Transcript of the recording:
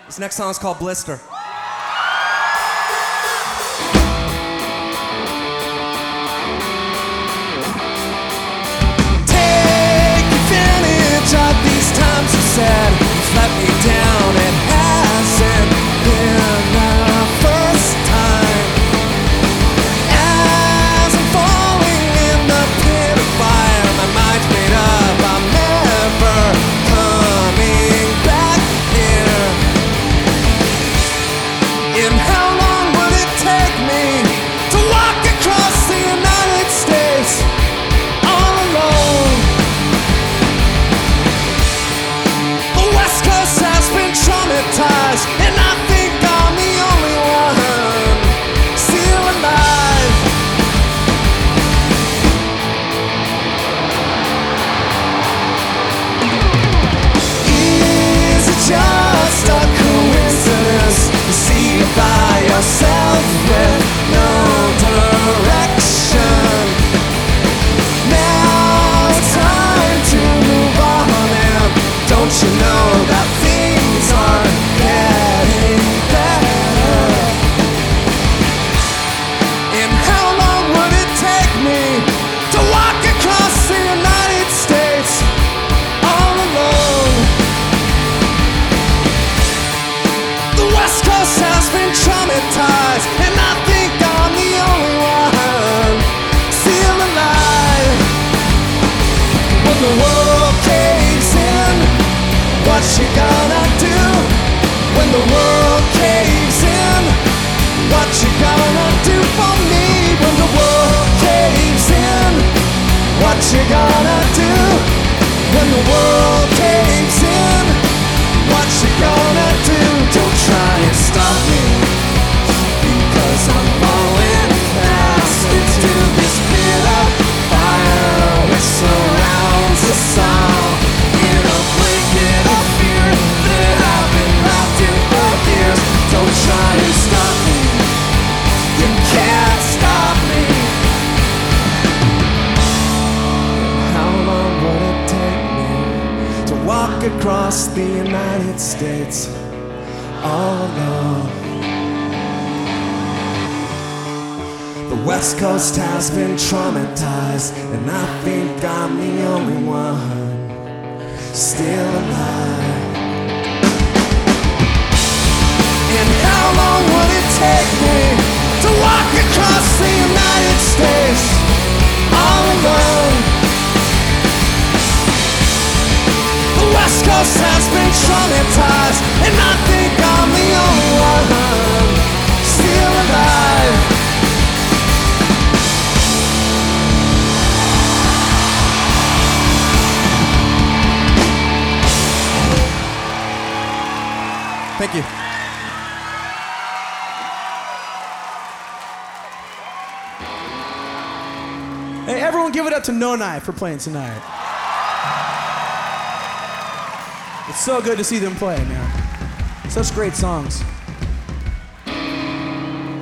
This next song is called Blister. Take advantage of these times you said you've let me down. It hasn't been the first time. As I'm falling in the pit of fire, my mind's made up, I'm never coming back here. And how long would it take me to walk across the United States all alone? The West Coast has been traumatized, and I think I'm the only one still alive. Is it just a coincidence to see you by yourself with no direction? Now it's time to move on, and don't you know that things are getting better? And how long would it take me to walk across the United States all alone? The West Coast has been traumatized, and I think I'm the only one still alive. When the world caves in, what you gonna do? When the world caves in, what you gonna do for me? When the world caves in, what you gonna do? When the world caves in, what you gonna do? Don't try and stop me, because I'm falling fast into this pit of fire which surrounds us all in a blanket of fear that I've been wrapped in for years. Don't try and stop me, you can't stop me. How long would it take me to walk across the United States all alone? The West Coast has been traumatized, and I think I'm the only one still alive. And how long would it take me to walk across the United States all alone? The West Coast has been traumatized, and I think I'm the only one still alive. Thank you. Hey, everyone give it up to No Knife for playing tonight. It's so good to see them play, man. Such great songs.